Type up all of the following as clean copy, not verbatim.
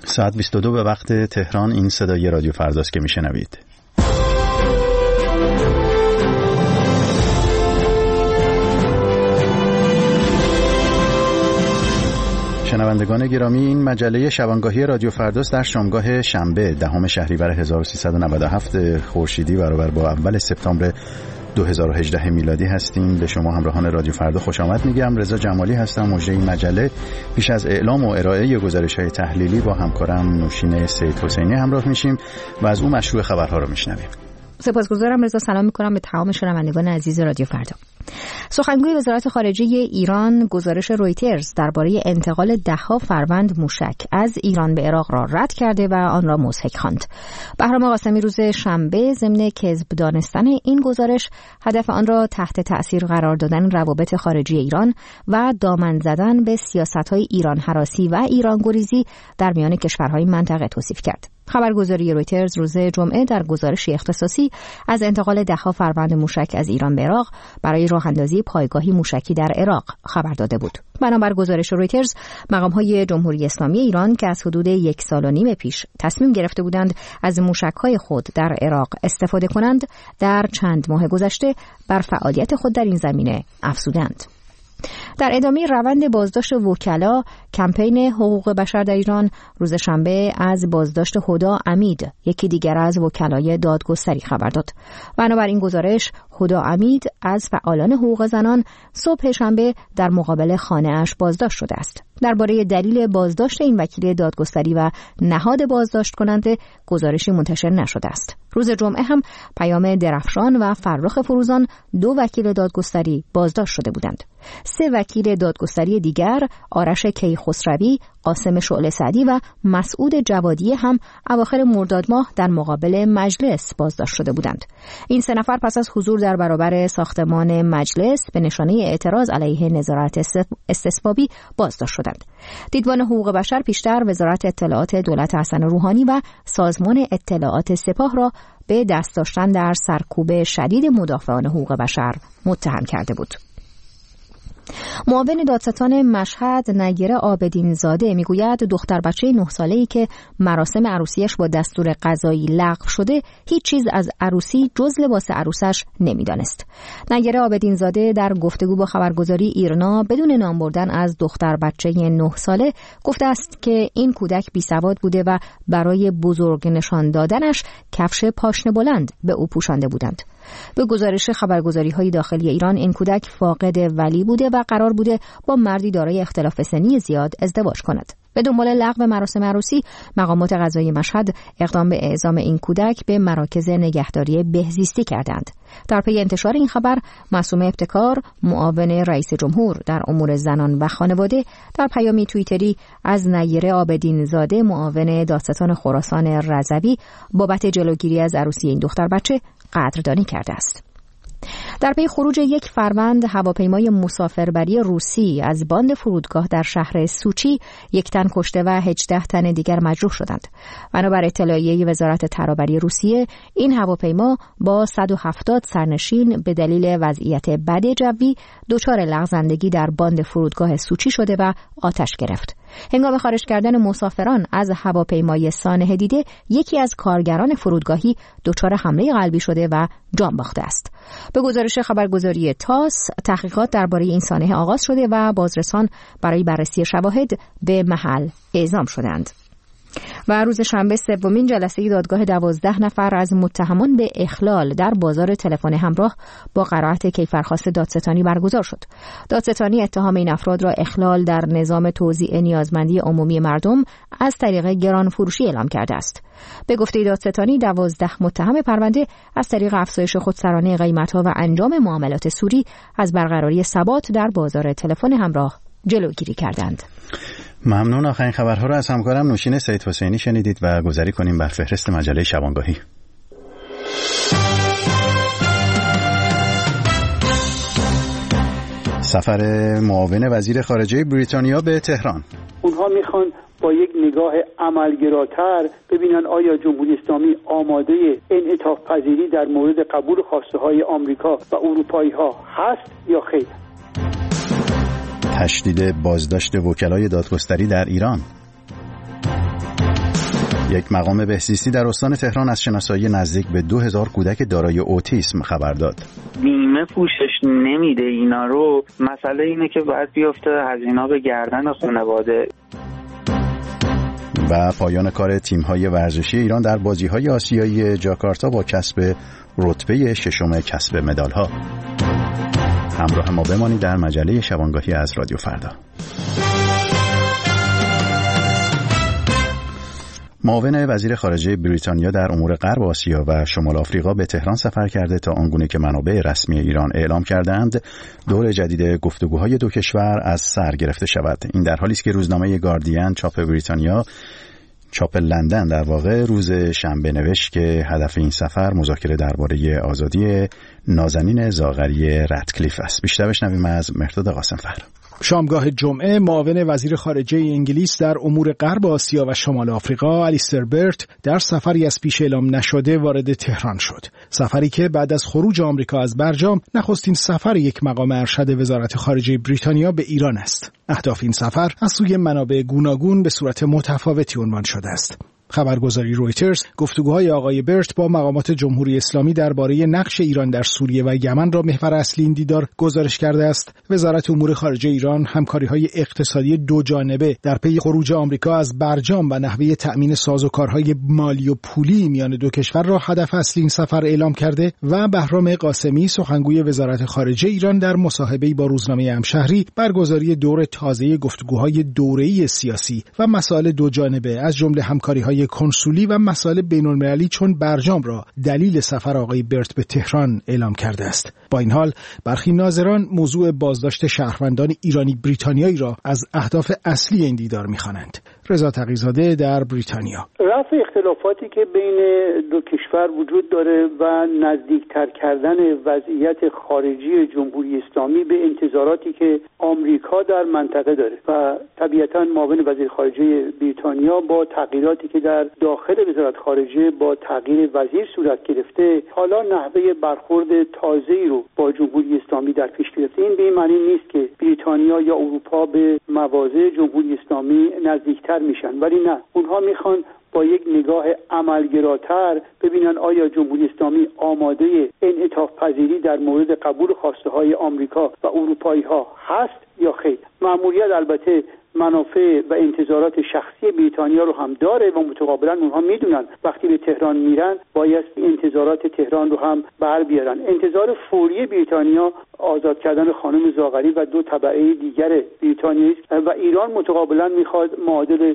ساعت 22 به وقت تهران. این صدای رادیو فرداست که میشنوید. شنوندگان گرامی، این مجله شبانگاهی رادیو فرداست در شامگاه شنبه 10 شهریور 1397 خورشیدی برابر با اول سپتامبر 2018 میلادی هستیم. به شما همراهان رادیو فردا خوش آمد میگم. رضا جمالی هستم. مجری این مجله پیش از اعلام و ارائه گزارش‌های تحلیلی با همکارم نوشین سید حسینی همراه میشیم و از اون مشروع خبرها رو میشنویم. سپاسگزارم رضا. سلام میکنم به تمام شنوندگان عزیز رادیو فردا. سخنگوی وزارت خارجه ایران گزارش رویترز درباره انتقال ده‌ها فروند موشک از ایران به عراق را رد کرده و آن را مضحک خواند. بهرام قاسمی روز شنبه ضمن کذب دانستن این گزارش هدف آن را تحت تأثیر قرار دادن روابط خارجی ایران و دامن زدن به سیاست‌های ایران هراسی و ایران گریزی در میان کشورهای منطقه توصیف کرد. خبرگزاری رویترز روز جمعه در گزارشی اختصاصی از انتقال ده‌ها فروند موشک از ایران به عراق برای راه اندازی پایگاهی موشکی در عراق خبر داده بود. بنابر گزارش رویترز، مقام‌های جمهوری اسلامی ایران که از حدود 1.5 سال پیش تصمیم گرفته بودند از موشک‌های خود در عراق استفاده کنند، در چند ماه گذشته بر فعالیت خود در این زمینه افزودند. در ادامه روند بازداشت وکلا، کمپین حقوق بشر در ایران روز شنبه از بازداشت هدا امید، یکی دیگر از وکلای دادگستری خبر داد. بنابراین گزارش، هدا امید از فعالان حقوق زنان صبح شنبه در مقابل خانه‌اش بازداشت شده است. درباره دلیل بازداشت این وکیل دادگستری و نهاد بازداشت کننده گزارشی منتشر نشده است. روز جمعه هم پیام درفشان و فرخ فروزان، 2 وکیل دادگستری بازداشت شده بودند. 3 وکیل دادگستری دیگر، آرش کیخسروی، قاسم شعله سعدی و مسعود جوادی هم اواخر مرداد ماه در مقابل مجلس بازداشت شده بودند. این 3 نفر پس از حضور در برابر ساختمان مجلس به نشانه اعتراض علیه نظارت استثبابی بازداشت شدند. دیدبان حقوق بشر پیشتر وزارت اطلاعات دولت حسن روحانی و سازمان اطلاعات سپاه را به دست داشتن در سرکوب شدید مدافعان حقوق بشر متهم کرده بود. معاون دادستان مشهد نیره عابدین زاده میگوید دختر بچه 9 ساله‌ای که مراسم عروسیش با دستور قضایی لغو شده هیچ چیز از عروسی جز لباس عروسش نمیدانست. نیره عابدین زاده در گفتگو با خبرگزاری ایرنا بدون نام بردن از دختر بچه 9 ساله گفته است که این کودک بیسواد بوده و برای بزرگ نشان دادنش کفش پاشنه بلند به او پوشانده بودند. به گزارش خبرگزاری‌های داخلی ایران، این کودک فاقد ولی بوده و قرار بوده با مردی دارای اختلاف سنی زیاد ازدواج کند. به دنبال لغو مراسم عروسی، مقامات قضایی مشهد اقدام به اعزام این کودک به مراکز نگهداری بهزیستی کردند. در پی انتشار این خبر، معصومه ابتکار، معاون رئیس جمهور در امور زنان و خانواده، در پیامی توییتری از نیره عابدین زاده، معاون دادستان خراسان رضوی، بابت جلوگیری از عروسی این دختر بچه قدردانی کرده است. در پی خروج 1 فروند هواپیمای مسافربری روسی از باند فرودگاه در شهر سوچی، 1 تن کشته و 18 تن دیگر مجروح شدند. بنابر اطلاعیه وزارت ترابری روسیه، این هواپیما با 170 سرنشین به دلیل وضعیت بد جوی دچار لغزندگی در باند فرودگاه سوچی شده و آتش گرفت. هنگام خارج کردن مسافران از هواپیمای سانحه دیده، یکی از کارگران فرودگاهی دچار حمله قلبی شده و جان باخته است. به گزارش خبرگزاری تاس، تحقیقات درباره این سانحه آغاز شده و بازرسان برای بررسی شواهد به محل اعزام شدند. و روز شنبه 3مین جلسه دادگاه 12 نفر از متهمان به اخلال در بازار تلفن همراه با قرائت کیفرخواست دادستانی برگزار شد. دادستانی اتهام این افراد را اخلال در نظام توزیع نیازمندی عمومی مردم از طریق گران فروشی اعلام کرده است. به گفته دادستانی، 12 متهم پرونده از طریق افزایش خودسرانه قیمت‌ها و انجام معاملات سوری از برقراری ثبات در بازار تلفن همراه جلوگیری کردند. ممنون. آخرین خبرها را از همکارم نوشین سید حسینی شنیدید و گذاری کنیم بر فهرست مجله شبانگاهی. سفر معاون وزیر خارجه بریتانیا به تهران. اونها میخوان با یک نگاه عملگراتر ببینن آیا جمهوری اسلامی آماده انعطاف پذیری در مورد قبول خواسته های آمریکا و اروپایی ها هست یا خیر. تشدید بازداشت وکلای دادگستری در ایران. یک مقام بهزیستی در استان تهران از شناسایی نزدیک به 2000 کودک دارای اوتیسم خبر داد. بیمه پوشش نمیده اینا رو. مسئله اینه که باید بیفته هزینه‌ها به گردن خانواده. و پایان کار تیم‌های ورزشی ایران در بازی‌های آسیایی جاکارتا با کسب رتبه ششم کسب مدال‌ها. همراه ما بمانید در مجله شبانگاهی از رادیو فردا. معاون وزیر خارجه بریتانیا در امور غرب آسیا و شمال آفریقا به تهران سفر کرده تا آنگونه که منابع رسمی ایران اعلام کردند دور جدید گفتگوهای دو کشور از سر گرفته شود. این در حالی است که روزنامه گاردین چاپ بریتانیا، چاپ لندن در واقع، روز شنبه نوشت که هدف این سفر مذاکره درباره آزادی نازنین زاغری رتکلیف است. بیشتر بشنویم از مهرداد قاسمفر. شامگاه جمعه معاون وزیر خارجه انگلیس در امور غرب آسیا و شمال آفریقا الیستر برت در سفری از پیش اعلام نشده وارد تهران شد. سفری که بعد از خروج آمریکا از برجام نخستین سفر یک مقام ارشد وزارت خارجه بریتانیا به ایران است. اهداف این سفر از سوی منابع گوناگون به صورت متفاوتی عنوان شده است. خبرگزاری رویترز گفتگوهای آقای برت با مقامات جمهوری اسلامی درباره نقش ایران در سوریه و یمن را محور اصلی این دیدار گزارش کرده است. وزارت امور خارجه ایران همکاری‌های اقتصادی دو جانبه در پی خروج آمریکا از برجام و نحوه تأمین سازوکارهای مالی و پولی میان دو کشور را هدف اصلی این سفر اعلام کرده و بهرام قاسمی سخنگوی وزارت خارجه ایران در مصاحبه‌ای با روزنامه همشهری برگزاری دور تازه گفتگوهای دوره‌ای سیاسی و مسائل دو جانبه از جمله همکاری‌های کنسولی و مسائل بین‌المللی چون برجام را دلیل سفر آقای برت به تهران اعلام کرده است. با این حال برخی ناظران موضوع بازداشت شهروندان ایرانی بریتانیایی را از اهداف اصلی این دیدار می‌خوانند. رضا تقی‌زاده در بریتانیا. رفع اختلافاتی که بین دو کشور وجود داره و نزدیکتر کردن وضعیت خارجی جمهوری اسلامی به انتظاراتی که آمریکا در منطقه داره و طبیعتاً معاون وزیر خارجه بریتانیا با تغییراتی که در داخل وزارت خارجه با تغییر وزیر صورت گرفته حالا نحوه برخورد تازه‌ای رو با جمهوری اسلامی در پیش گرفته. این به این معنی نیست که بریتانیا یا اروپا به مواضع جمهوری اسلامی نزدیکتر میشن، ولی نه، اونها میخوان با یک نگاه عملگراتر ببینن آیا جمهوری اسلامی آماده انعطاف پذیری در مورد قبول خواسته های آمریکا و اروپایی ها هست یا خیر. مأموریت البته منافع و انتظارات شخصی بریتانیا رو هم داره و متقابلا اونها میدونن وقتی به تهران میرن باید انتظارات تهران رو هم بر بیارن. انتظار فوری بریتانیا آزاد کردن خانم زاغری و دو تبعه دیگر بریتانیایی و ایران متقابلا میخواد معادل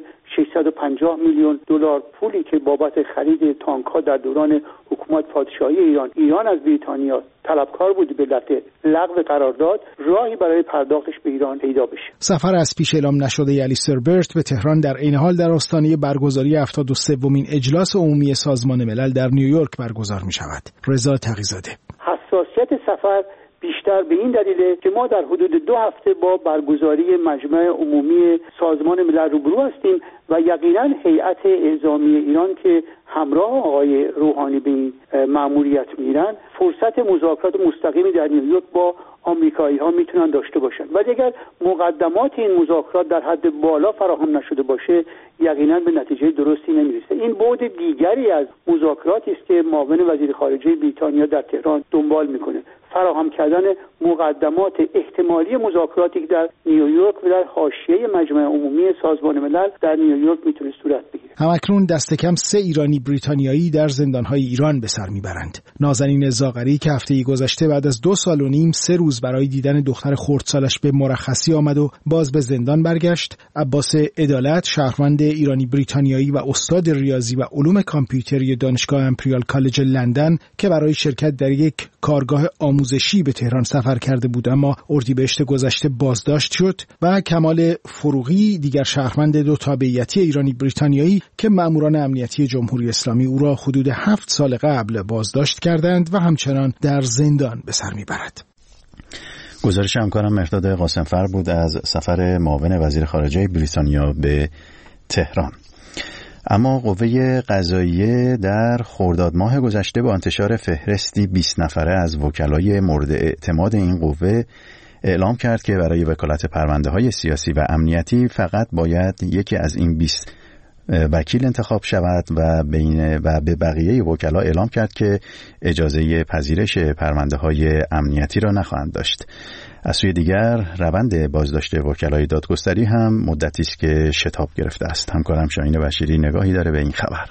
650 میلیون دلار پولی که بابت خرید تانک‌ها در دوران حکومت پادشاهی ایران از بریتانیا طلبکار بود به علت لغو قرارداد، راهی برای پرداختش به ایران پیدا بشه. سفر از پیش اعلام نشده الیستر برت به تهران در عین حال در آستانه برگزاری 73مین اجلاس عمومی سازمان ملل در نیویورک برگزار می شود. رضا تقی‌زاده. حساسیت سفر بیشتر به این دلیله که ما در حدود 2 هفته با برگزاری مجمع عمومی سازمان ملل روبرو هستیم و یقینا هیئت اعزامی ایران که همراه آقای روحانی به این مأموریت میرن فرصت مذاکرات مستقیمی در نیویورک با آمریکایی ها میتونن داشته باشن و اگر مقدمات این مذاکرات در حد بالا فراهم نشده باشه یقینا به نتیجه درستی نمیرسه. این بعد دیگری از مذاکراتی است که معاون وزیر خارجه بریتانیا در تهران دنبال میکنه، فراهم کردن مقدمات احتمالی مذاکراتی که در نیویورک و در حاشیه مجمع عمومی سازمان ملل در نیویورک میتونه صورت بگیره. همکنون دست کم 3 ایرانی بریتانیایی در زندانهای ایران به سر میبرند. نازنین زاغری که هفته گذشته بعد از 2 سال و نیم 3 روز برای دیدن دختر خردسالش به مرخصی آمد و باز به زندان برگشت. عباس عدالت، شهروند ایرانی بریتانیایی و استاد ریاضی و علوم کامپیوتری دانشگاه امپریال کالج لندن که برای شرکت در یک کارگاه آموزشی به تهران سفر کرده بود اما اردیبهشت گذشته بازداشت شد، و کمال فروغی، دیگر شهروند 2 تابعیتی ایرانی بریتانیایی که مأموران امنیتی جمهوری اسلامی او را حدود 7 سال قبل بازداشت کردند و همچنان در زندان به سر میبرد. گزارش همکارم مهرداد قاسمفر بود از سفر معاون وزیر خارجه بریتانیا به تهران. اما قوه قضاییه در خرداد ماه گذشته با انتشار فهرستی 20 نفره از وکلای مورد اعتماد این قوه اعلام کرد که برای وکالت پرونده‌های سیاسی و امنیتی فقط باید یکی از این 20 وکیل انتخاب شود و به بقیه وکلا اعلام کرد که اجازه پذیرش پرونده‌های امنیتی را نخواهند داشت. از سوی دیگر روند بازداشت وکلای دادگستری هم مدتی است که شتاب گرفته است. همکارم شاهین بشیری نگاهی داره به این خبر.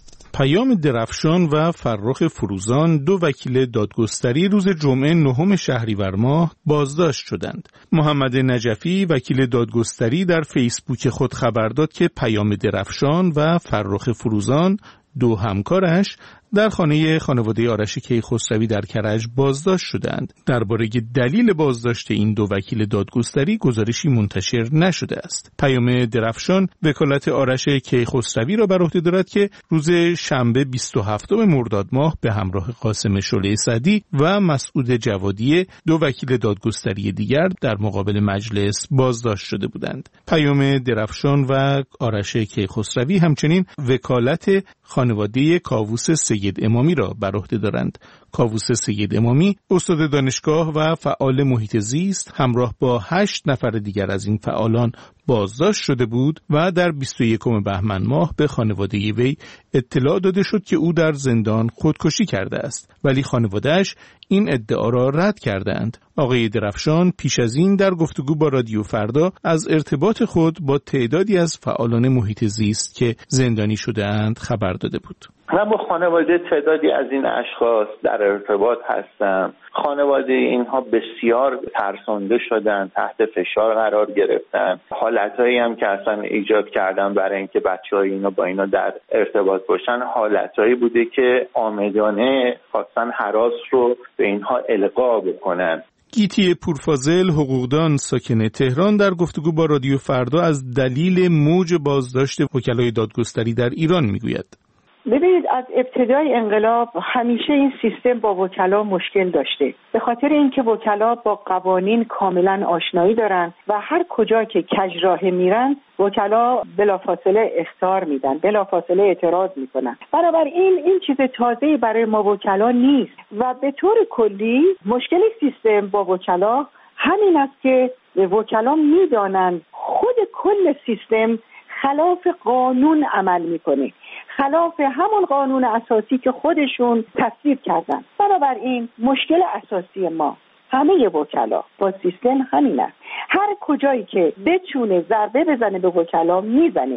پیام درفشان و فرخ فروزان، دو وکیل دادگستری، روز جمعه 9 شهریور ماه بازداشت شدند. محمد نجفی وکیل دادگستری در فیسبوک خود خبر داد که پیام درفشان و فرخ فروزان، دو همکارش، در خانواده آرش کیخسروی در کرج بازداشت شدند. درباره دلیل بازداشت این دو وکیل دادگستری گزارشی منتشر نشده است. پیام درفشان وکالت آرش کیخسروی را بر عهده دارد که روز شنبه 27 مرداد ماه به همراه قاسم شعله سعدی و مسعود جوادی، دو وکیل دادگستری دیگر، در مقابل مجلس بازداشت شده بودند. پیام درفشان و آرش کیخسروی همچنین وکالت خانواده کاووس سید امامی را بر عهده دارند. کاووس سید امامی استاد دانشگاه و فعال محیط زیست همراه با 8 نفر دیگر از این فعالان بازداشت شده بود و در 21 بهمن ماه به خانواده وی اطلاع داده شد که او در زندان خودکشی کرده است، ولی خانواده‌اش این ادعا را رد کردند. آقای درفشان پیش از این در گفتگو با رادیو فردا از ارتباط خود با تعدادی از فعالان محیط زیست که زندانی شده‌اند خبر داده بود. من با خانواده تعدادی از این اشخاص در ارتباط هستم. خانواده اینها بسیار ترسانده شدن، تحت فشار قرار گرفتن. حالتایی هم که اصلا ایجاد کردن برای اینکه بچه‌های اینا با اینا در ارتباط باشن، حالتایی بوده که عامدانه خواستن هراس رو به اینها القا بکنن. گیتی پورفاضل، حقوقدان ساکن تهران، در گفتگو با رادیو فردا از دلیل موج بازداشت وکلای دادگستری در ایران میگوید. ببینید، از ابتدای انقلاب همیشه این سیستم با وکلا مشکل داشته، به خاطر اینکه وکلا با قوانین کاملا آشنایی دارن و هر کجا که کج راه میرن وکلا بلافاصله اخطار میدن، بلافاصله اعتراض میکنن. بنابراین این چیز تازه‌ای برای ما وکلا نیست و به طور کلی مشکل سیستم با وکلا همین است که وکلا میدانند خود کل سیستم خلاف قانون عمل میکنه، خلاف همون قانون اساسی که خودشون تصویب کردن. بنابراین مشکل اساسی ما همه وکلا با سیستم همین است، هر کجایی که بتونه ضربه بزنه به وکلا میزنه.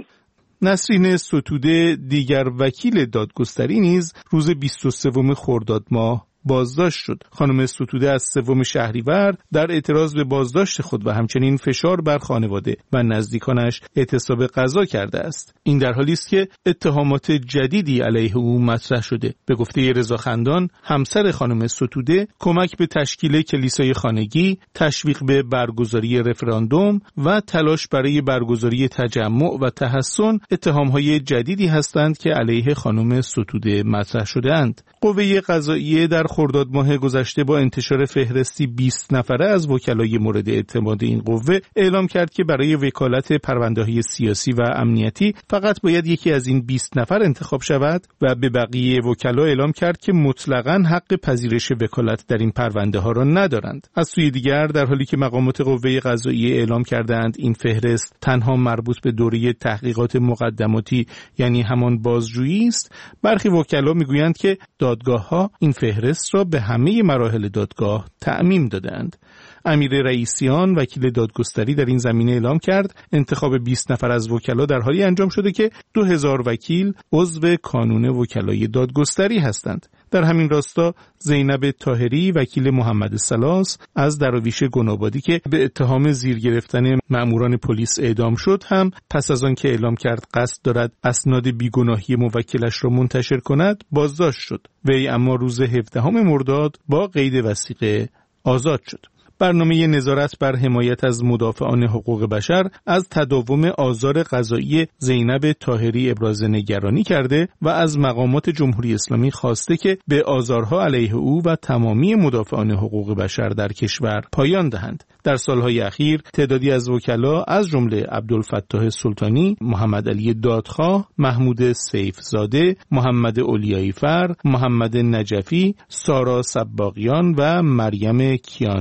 نسرین ستوده، دیگر وکیل دادگستری، نیز روز 23 خرداد ماه بازداشت شد. خانم ستوده از 3 شهریور در اعتراض به بازداشت خود و همچنین فشار بر خانواده و نزدیکانش اعتصاب غذا کرده است. این در حالی است که اتهامات جدیدی علیه او مطرح شده. به گفته رضا خندان، همسر خانم ستوده، کمک به تشکیل کلیسای خانگی، تشویق به برگزاری رفراندوم و تلاش برای برگزاری تجمع و تحسن اتهامهای جدیدی هستند که علیه خانم ستوده مطرح شده‌اند. قوه قضاییه در خرداد ماه گذشته با انتشار فهرستی 20 نفره از وکلای مورد اعتماد این قوه اعلام کرد که برای وکالت پرونده‌های سیاسی و امنیتی فقط باید یکی از این 20 نفر انتخاب شود و به بقیه وکلا اعلام کرد که مطلقاً حق پذیرش وکالت در این پرونده‌ها را ندارند. از سوی دیگر، در حالی که مقامات قوه قضاییه اعلام کردند این فهرست تنها مربوط به دوره تحقیقات مقدماتی، یعنی همان بازجویی است، برخی وکلا میگویند که دادگاه‌ها این فهرست را به همه مراحل دادگاه تعمیم دادند. امیر رئیسیان، وکیل دادگستری، در این زمینه اعلام کرد انتخاب 20 نفر از وکلا در حالی انجام شده که 2000 وکیل عضو کانون وکلای دادگستری هستند. در همین راستا زینب طاهری، وکیل محمد سلاس از دراویش گنابادی که به اتهام زیر گرفتن مأموران پلیس اعدام شد، هم پس از آن که اعلام کرد قصد دارد اسناد بیگناهی موکلش را منتشر کند بازداشت شد. وی اما روز 17 مرداد با قید وثیقه آزاد شد. برنامه نظارت بر حمایت از مدافعان حقوق بشر از تداوم آزار قضایی زینب طاهری ابراز نگرانی کرده و از مقامات جمهوری اسلامی خواسته که به آزارها علیه او و تمامی مدافعان حقوق بشر در کشور پایان دهند. در سالهای اخیر تعدادی از وکلا از جمله عبدالفتاح سلطانی، محمد علی دادخواه، محمود سیفزاده، محمد اولیایی فر، محمد نجفی، سارا سباقیان و مریم کیان ارس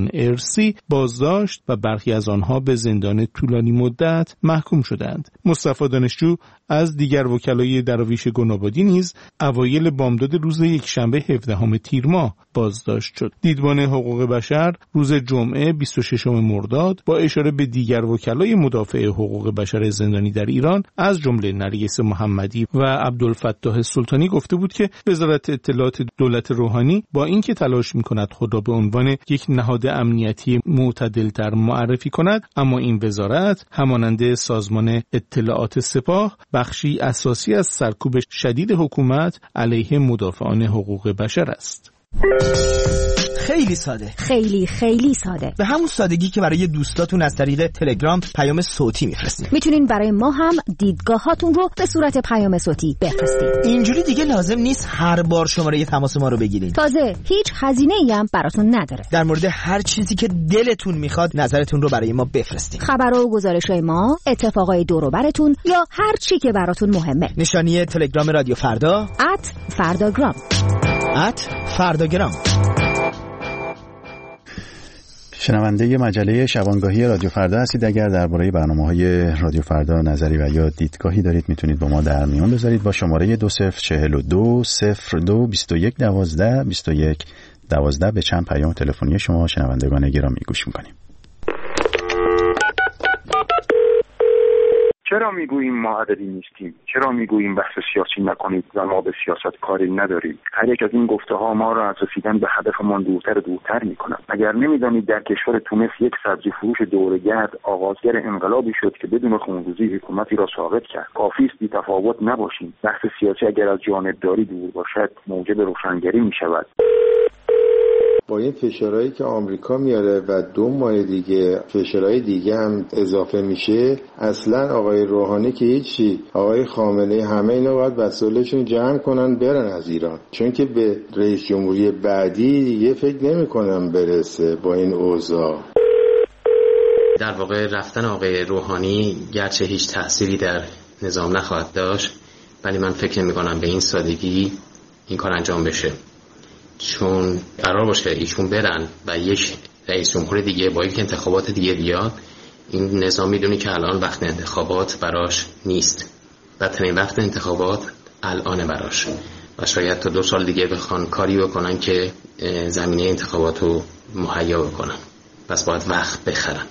حسی بازداشت و برخی از آنها به زندان طولانی مدت محکوم شدند. مصطفی دانشجو از دیگر وکلای دراویش گنابادی نیز اوایل بامداد روز یکشنبه 17 تیر ماه بازداشت شد. دیدبان حقوق بشر روز جمعه 26 مرداد با اشاره به دیگر وکلای مدافع حقوق بشر زندانی در ایران از جمله نرگس محمدی و عبدالفتاح سلطانی گفته بود که وزارت اطلاعات دولت روحانی با اینکه تلاش می‌کند خود را به عنوان یک نهاد امنیتی معتدل‌تر معرفی کند، اما این وزارت همانند سازمان اطلاعات سپاه بخشی اساسی از سرکوب شدید حکومت علیه مدافعان حقوق بشر است. خیلی ساده، خیلی ساده. به همون سادگی که برای دوستاتون از طریق تلگرام پیام صوتی میفرستید. میتونین برای ما هم دیدگاهاتون رو به صورت پیام صوتی بفرستید. اینجوری دیگه لازم نیست هر بار شماره تماس ما رو بگیرید. تازه هیچ هزینه‌ای هم براتون نداره. در مورد هر چیزی که دلتون میخواد نظرتون رو برای ما بفرستید. خبرها و گزارش‌های ما، اتفاقای دور و براتون یا هر چی که براتون مهمه. نشانی تلگرام رادیو فردا @فرداگرام. فرداگرام. شنونده مجله شبانگاهی رادیو فردا هستید. اگر درباره برنامه‌های رادیو فردا نظری و یا دیدگاهی دارید میتونید با ما در میون بذارید. با شماره 2042 02 21 12 21 12 به چند پیام تلفنی شما شنوندگان گرامی گوش میکنیم. چرا میگوییم ما عددی نیستیم؟ چرا میگوییم بحث سیاسی نکنید و ما به سیاست کاری نداریم؟ هر یک از این گفته ها ما را از رسیدن به هدفمان دورتر میکنند. اگر نمیدانید در کشور تونس یک سبزی فروش دورگرد آغازگر انقلابی شد که بدون خونریزی حکومتی را ساقط کرد. کافی است بی تفاوت نباشیم. بحث سیاسی اگر از جانبداری دور باشد موجب روشنگری میشود. با این فشارهایی که آمریکا میاره و 2 ماه دیگه فشارهای دیگه هم اضافه میشه، اصلا آقای روحانی که هیچی، آقای خامنه‌ای، همه اینا باید وسایلشون جمع کنن برن از ایران، چون که به رئیس جمهوری بعدی دیگه فکر نمی‌کنم برسه با این اوضاع. در واقع رفتن آقای روحانی گرچه هیچ تأثیری در نظام نخواهد داشت، ولی من فکر نمی‌کنم به این سادگی این کار انجام بشه، چون قرار باشه ایشون برن و یک رئیس جمهور دیگه با یک انتخابات دیگه بیاد. این نظام میدونی که الان وقت انتخابات براش نیست، بدترین وقت انتخابات الان براش و شاید تا 2 سال دیگه بخوان کاری بکنن که زمینه انتخابات رو مهیا بکنن، پس باید وقت بخرن.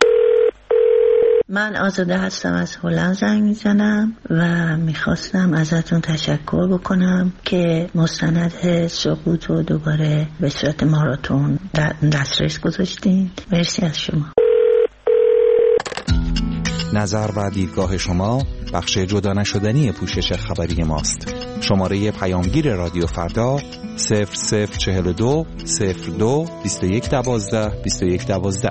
من آزاده هستم، از هلند زنگ میزنم و میخواستم ازتون تشکر بکنم که مستند سقوط رو دوباره به صورت ماراتون در دسترس گذاشتین. مرسی از شما. نظر و دیدگاه شما بخش جدا نشدنی پوشش خبری ماست. شماره پیامگیر رادیو فردا 0042 02 21 12 21 12.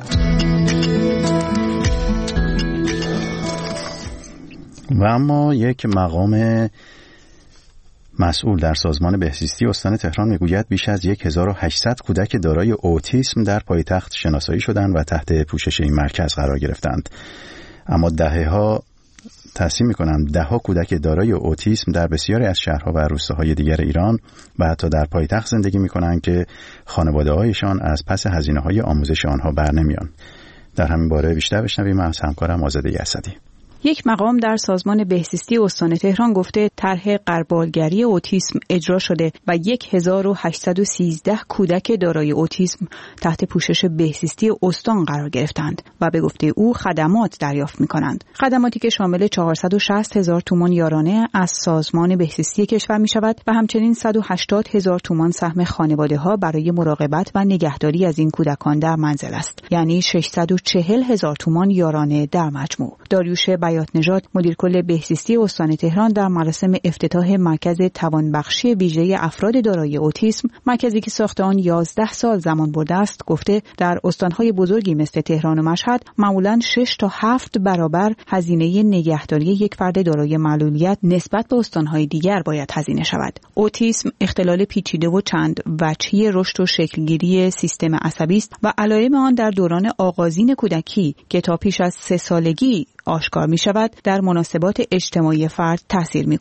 و اما یک مقام مسئول در سازمان بهزیستی استان تهران میگوید بیش از 1800 کودک دارای اوتیسم در پایتخت شناسایی شدند و تحت پوشش این مرکز قرار گرفتند. اما دهه‌ها تصمیم می‌کنند ده‌ها کودک دارای اوتیسم در بسیاری از شهرها و روستاهای دیگر ایران و حتی در پایتخت زندگی می‌کنند که خانواده‌هایشان از پس هزینه‌های آموزش آنها برنمیان. در همین باره بیشتر بشنویم از همکارم آزاده اسدی. یک مقام در سازمان بهزیستی استان تهران گفته طرح غربالگری اوتیسم اجرا شده و 1813 کودک دارای اوتیسم تحت پوشش بهزیستی استان قرار گرفتند و به گفته او خدمات دریافت می‌کنند. خدماتی که شامل 460,000 تومان یارانه از سازمان بهزیستی کشور می‌شود و همچنین 180,000 تومان سهم خانواده‌ها برای مراقبت و نگهداری از این کودکان در منزل است. یعنی 640,000 تومان یارانه در مجموع. داریوش بیات‌نژاد مدیر کل بهزیستی استان تهران در مراسم افتتاح مرکز توانبخشی ویژه افراد دارای اوتیسم، مرکزی که ساخت آن 11 سال زمان برده است، گفته در استان‌های بزرگی مثل تهران و مشهد معمولاً 6 تا 7 برابر هزینه نگهداری یک فرد دارای معلولیت نسبت به استان‌های دیگر باید هزینه شود. اوتیسم اختلال پیچیده و چند وجهی رشد و شکلگیری سیستم عصبی است و علائم آن در دوران آغازین کودکی که تا پیش از 3 سالگی آشکار می شود در مناسبات اجتماعی فرد تأثیر می گذارد.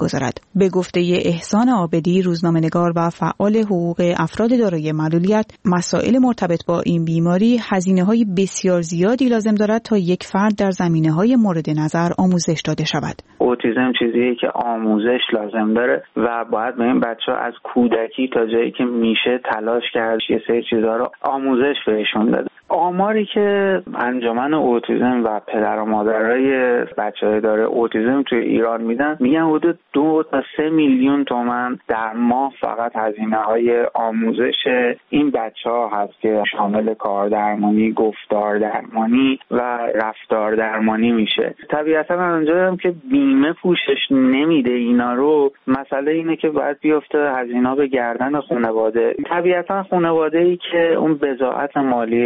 به گفته احسان عابدی، روزنامه‌نگار و فعال حقوق افراد دارای معلولیت، مسائل مرتبط با این بیماری هزینه‌های بسیار زیادی لازم دارد تا یک فرد در زمینه‌های مورد نظر آموزش داده شود. اوتیسم چیزیه که آموزش لازم داره و باید به این بچه‌ها از کودکی تا جایی که میشه تلاش کرد یه سری چیزا رو آموزش بهشون بده. آماری که انجمن اوتیسم و پدر و مادرای بچه‌های داره اوتیسم توی ایران میدن، میگن حدود 2 تا 3 میلیون تومان در ماه فقط هزینه‌های آموزش این بچه‌ها هست که شامل کار درمانی، گفتار درمانی و رفتار درمانی میشه. طبیعتا من اونجا که بیمه پوشش نمیده اینا رو، مسئله اینه که باید بیفته هزینه‌ها به گردن خانواده. طبیعتا خانواده‌ای که اون بضاعت مالی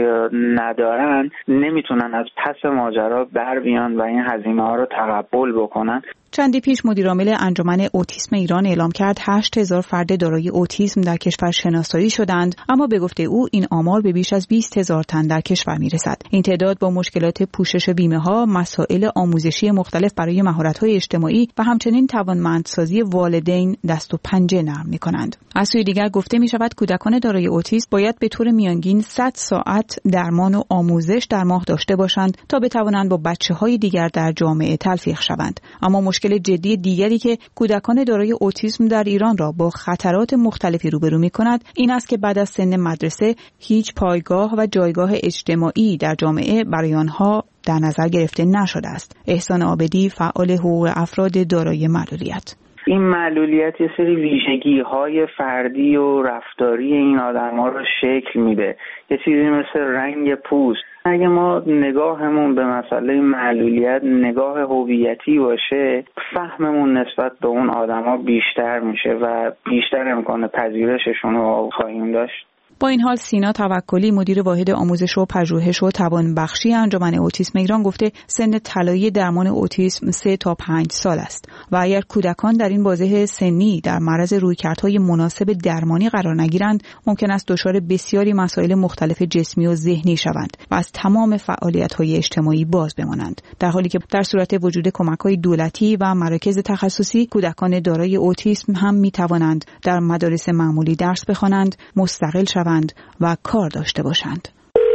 ندارن نمیتونن از پس ماجرا بر بیان و این هزینه‌ها رو تقبل بکنن. چندی پیش مدیرعامل انجمن اوتیسم ایران اعلام کرد 8000 فرد دارای اوتیسم در کشور شناسایی شدند، اما به گفته او این آمار به بیش از 20000 تن در کشور میرسد. این تعداد با مشکلات پوشش بیمه‌ها، مسائل آموزشی مختلف برای مهارت‌های اجتماعی و همچنین توانمندسازی والدین دست و پنجه نرم می‌کنند. از سوی دیگر گفته می‌شود کودکان دارای اوتیسم باید به طور میانگین 100 ساعت درمان و آموزش در ماه داشته باشند تا بتوانند با بچه‌های دیگر در جامعه تلفیق شوند. اما مشکل جدی دیگری که کودکان دارای اوتیسم در ایران را با خطرات مختلفی روبرو می‌کند این است که بعد از سن مدرسه هیچ پایگاه و جایگاه اجتماعی در جامعه برای آنها در نظر گرفته نشده است. احسان عابدی، فعال حقوق افراد دارای معلولیت: این معلولیت یه سری ویژگی‌های فردی و رفتاری این آدم‌ها رو شکل میده. یه چیزی مثل رنگ پوست. اگه ما نگاهمون به مسئله معلولیت نگاه هویتی باشه، فهممون نسبت به اون آدم‌ها بیشتر میشه و بیشتر امکان پذیرششون رو خواهیم داشت. با این حال سینا توکلی، مدیر واحد آموزش و پژوهش و توانبخشی انجمن اوتیسم ایران، گفته سن طلایی درمان اوتیسم 3 تا 5 سال است و اگر کودکان در این بازه سنی در معرض رویکردهای مناسب درمانی قرار نگیرند، ممکن است دچار بسیاری مسائل مختلف جسمی و ذهنی شوند و از تمام فعالیت‌های اجتماعی باز بمانند، در حالی که در صورت وجود کمک‌های دولتی و مراکز تخصصی کودکان دارای اوتیسم هم می‌توانند در مدارس معمولی درس بخوانند، مستقل شوند و کار داشته باشند.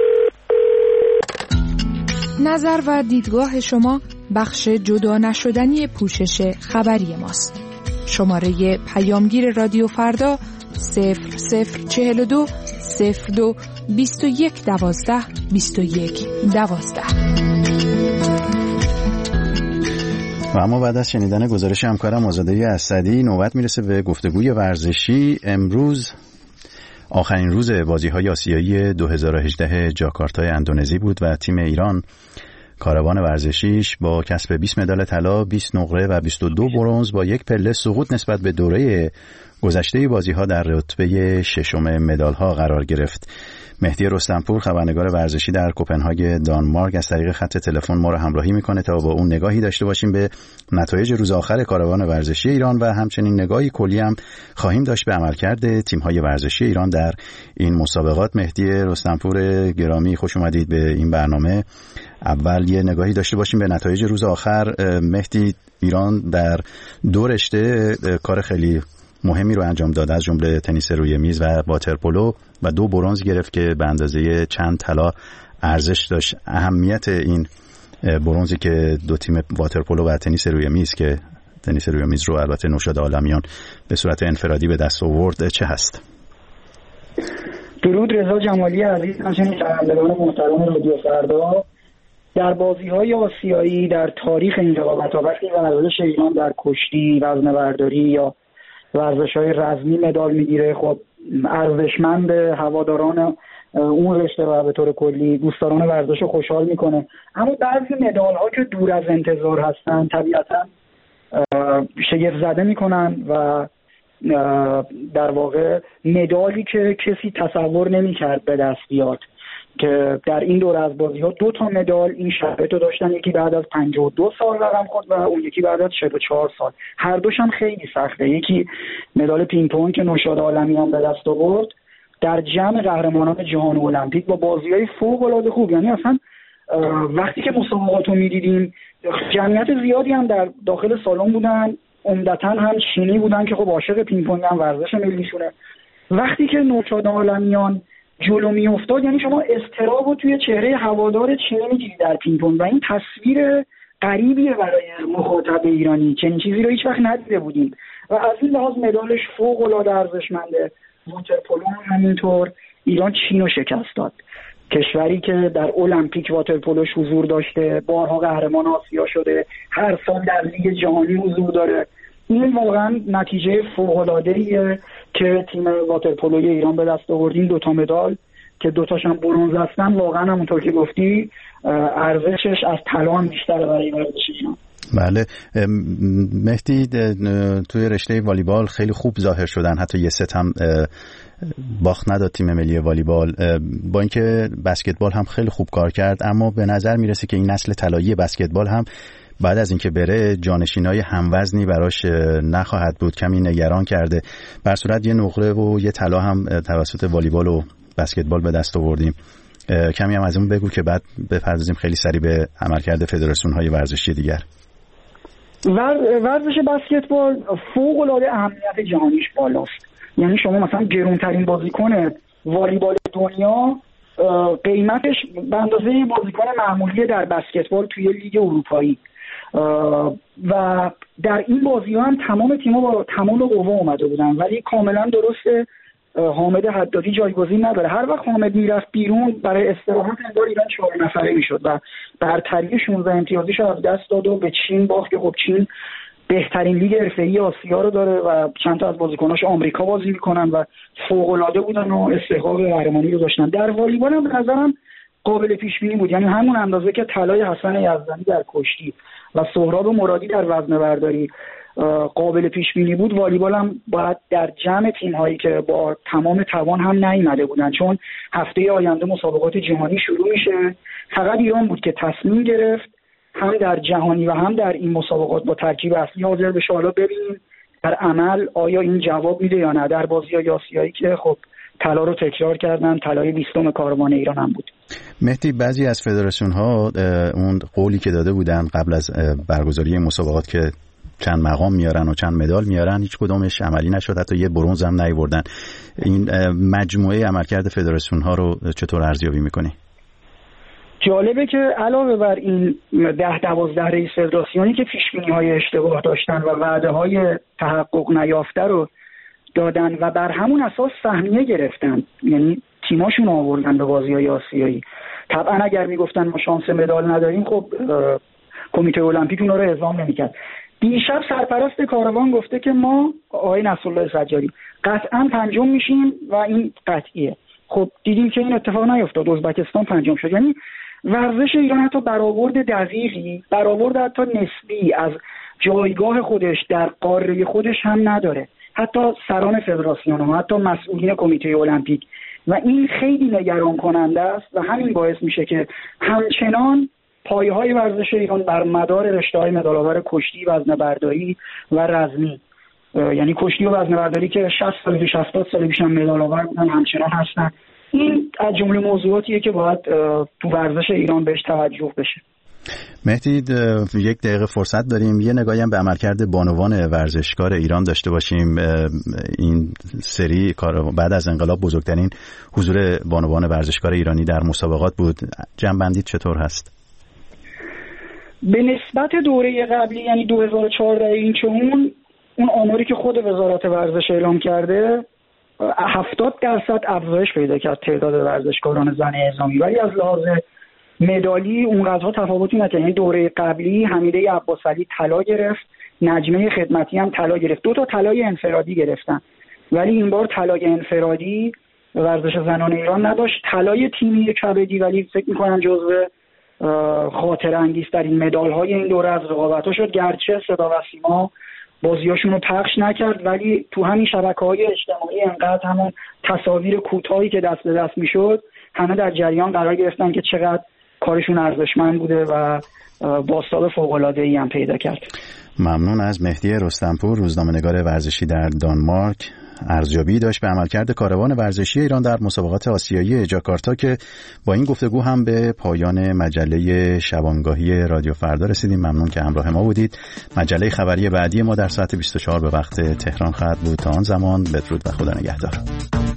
نظر و دیدگاه شما بخش جدا نشدنی پوشش خبری ماست. شماره پیامگیر رادیو فردا 0042 02 21 12 21 12. و اما بعد از شنیدن گزارش همکارم آزاده اسدی نوبت میرسه به گفتگوی ورزشی. امروز آخرین روز بازی‌های آسیایی 2018 جاکارتای اندونزی بود و تیم ایران کاروان ورزشیش با کسب 20 مدال طلا، 20 نقره و 22 برنز با یک پله سقوط نسبت به دوره گذشته بازی‌ها در رتبه ششم مدال‌ها قرار گرفت. مهدی رستمپور، خبرنگار ورزشی در کوپنهاگ دانمارک، از طریق خط تلفن ما را همراهی میکنه تا با اون نگاهی داشته باشیم به نتایج روز آخر کاروان ورزشی ایران و همچنین نگاهی کلی هم خواهیم داشت به عملکرد تیم‌های ورزشی ایران در این مسابقات. مهدی رستمپور گرامی، خوش اومدید به این برنامه. اول یه نگاهی داشته باشیم به نتایج روز آخر. مهدی، ایران در دو رشته کار خیلی مهمی رو انجام داد، از جمله تنیس روی میز و واترپولو، و 2 برنز گرفت که به اندازه چند طلا ارزش داشت. اهمیت این برنزی که دو تیم واترپولو و تنیس روی میز، که تنیس روی میز رو البته نوشاد عالمیان به صورت انفرادی به دست آورد، چه هست؟ درود رضا جمالی عزیز، همچنین شنوندگان محترم رادیو فردا. در بازی‌های آسیایی در تاریخ این رقابت‌ها وقتی ورزش ایران در کشتی، وزنه‌برداری یا ورزش‌های رزمی مدال میگیره، خب ارزشمند هواداران اون رشته و به طور کلی دوستداران ورزش رو خوشحال میکنه. اما بعضی مدال‌ها که دور از انتظار هستن طبیعتاً شگفت زده میکنن و در واقع مدالی که کسی تصور نمی‌کرد به دست بیاد، که در این دوره از بازی‌ها 2 تا مدال این شرایطو داشتن، یکی بعد از 52 سال رقم خورد و اون یکی بعد از 44 سال. هر دوش هم خیلی سخته. یکی مدال پینگ پونگ که نوشاد عالمیان به دست آورد در جمع قهرمانان جهان المپیک با بازی‌های فوق‌العاده خوب، یعنی اصلا وقتی که مسابقاتو می‌دیدیم جمعیت زیادی هم در داخل سالن بودن، عمدتاً هم چینی بودن که خب عاشق پینگ پونگ هم ورزش ملیشونه. وقتی که نوشاد عالمیان جلو می افتاد، یعنی شما اضطراب رو توی چهره هوادار چینی می‌دیدید در پینگ پونگ و این تصویر غریبیه برای مخاطب ایرانی، چنین چیزی رو هیچ وقت ندیده بودیم و از این لحاظ مدالش فوق‌العاده ارزشمنده. واترپولو همینطور، ایران چین رو شکست داد، کشوری که در المپیک واترپولوش حضور داشته، بارها قهرمان آسیا شده، هر سال در لیگ جهانی حضور داره. این واقعا نتیجه فوق‌العاده‌ایه که تیم واترپولوی ایران به دست آوردیم. 2 مدال که 2تاش هم برنز هستن، واقعا همونطور که گفتی ارزشش از طلا هم بیشتره برای ورزش ایران. بله مهدی، توی رشته والیبال خیلی خوب ظاهر شدن، حتی یه ست هم باخت نداد تیم ملی والیبال، با اینکه بسکتبال هم خیلی خوب کار کرد، اما به نظر میرسه که این نسل طلایی بسکتبال هم بعد از اینکه بره جانشینای هموزنی براش نخواهد بود. کمی نگران کرده. بر صورت یه نقره و یه طلا هم توسط والیبال و بسکتبال به دست آوردیم. کمی هم از اون بگو که بعد بپردازیم خیلی سریع به عملکرد فدراسیون‌های ورزشی دیگر. ورزش بسکتبال فوق‌العاده اهمیت جهانیش بالاست. یعنی شما مثلا گرونترین بازیکن والیبال دنیا قیمتش به اندازه بازیکن معمولی در بسکتبال توی لیگ اروپایی و در این بازی‌ها هم تمام تیم‌ها با تمام قوا اومده بودن، ولی کاملا درسته حامد حدادی جایگزین نداره. هر وقت حامد میرفت بیرون برای استراحت انگار ایران 4 نفره میشد و برتری 16 امتیازیش از دست داد و به چین باخت که خب چین بهترین لیگ حرفه‌ای آسیا رو داره و چند تا از بازیکناش آمریکا بازی میکنن و فوق‌العاده بودن و استحقاق قهرمانی رو داشتن. در والیبال هم به نظرم قابل پیش بینی بود، یعنی همون اندازه که طلای حسن یزدانی در کشتی و سهراب مرادی در وزنه برداری قابل پیش بینی بود، والیبال هم باید در جمع تیم هایی که با تمام توان هم نیامده بودن، چون هفته آینده مسابقات جهانی شروع میشه. فقط ایران بود که تصمیم گرفت هم در جهانی و هم در این مسابقات با ترکیب اصلی حاضر بشه. حالا ببینیم در عمل آیا این جواب میده یا نه. در بازی‌های آسیایی که خب طلا رو تکرار کردن، طلای 20م کاروان ایران هم بود. مهدی، بعضی از فدراسیون ها اون قولی که داده بودن قبل از برگزاری مسابقات که چند مقام میارن و چند مدال میارن، هیچ کدومش عملی نشد، حتی یه برنز هم نیاوردن. این مجموعه عملکرد فدراسیون ها رو چطور ارزیابی میکنی؟ جالبه که علاوه بر این 10-12 رئیس فدراسیونی که پیشبینی‌های اشتباه داشتن و وعده‌های تحقق نیافته رو دادن و بر همون اساس سهمیه گرفتن، یعنی تیماشون آوردن به بازی‌های آسیایی. طبعا اگر میگفتن ما شانس مدال نداریم، خب کمیته المپیک اونا رو اعزام نمی‌کرد. دیشب سرپرست کاروان گفته که ما آقای نصرالله سجادی قطعاً 5م میشیم و این قطعیه. خب دیدیم که این اتفاق نیفتاد، ازبکستان 5م شد. یعنی ورزش ایران حتی برآورد دقیقی، برآورد حتی نسبی از جایگاه خودش در قاره خودش هم نداره، حتی سران فدراسیون ها، حتی مسئولین کمیته المپیک، و این خیلی نگران کننده است و همین باعث میشه که همچنان پایه‌های ورزش ایران بر مدار رشته‌های مدال‌آور کشتی، وزنه‌برداری و رزمی، یعنی کشتی و وزنه‌برداری که 60 سال پیش 70 سال پیش هم مدال‌آور بودن، همچنان هستن. این از جمله موضوعاتیه که باید تو ورزش ایران بهش توجه بشه. مهدی، 1 دقیقه فرصت داریم، یه نگاهی هم به عملکرد بانوان ورزشکار ایران داشته باشیم. این سری بعد از انقلاب بزرگترین حضور بانوان ورزشکار ایرانی در مسابقات بود. جمع‌بندی چطور هست؟ به نسبت دوره قبلی، یعنی 2014 این چون اون آماری که خود وزارت ورزش اعلام کرده 70% افزایش پیدا کرد تعداد ورزشکاران زن اعزامی، ولی از لحاظ مدالی اونقدرها تفاوتی نکرد. یعنی دوره قبلی حمیده عباسعلی طلا گرفت، نجمه خدمتی هم طلا گرفت، 2 تا طلای انفرادی گرفتن، ولی این بار طلای انفرادی ورزش زنان ایران نداشت. طلای تیمی کبدی ولی فکر می‌کنم جزو خاطر انگیزترین مدال‌های این دوره از رقابت‌ها شد، گرچه صدا و سیما بازیاشون رو پخش نکرد، ولی تو همین شبکه‌های اجتماعی انقدر همون تصاویر کوتاهی که دست به دست میشد همه در جریان قرار گرفتن که چقدر کارشون ارزشمند بوده و بازتاب فوق‌العاده‌ای هم پیدا کرد. ممنون از مهدی رستمپور، روزنامه‌نگار ورزشی در دانمارک. ارزیابی داشت به عملکرد کاروان ورزشی ایران در مسابقات آسیایی جاکارتا که با این گفتگو هم به پایان مجله شبانگاهی رادیو فردا رسیدیم. ممنون که همراه ما بودید. مجله خبری بعدی ما در ساعت 24 به وقت تهران خواهد بود. تا آن زمان بدرود و خدا نگهدار.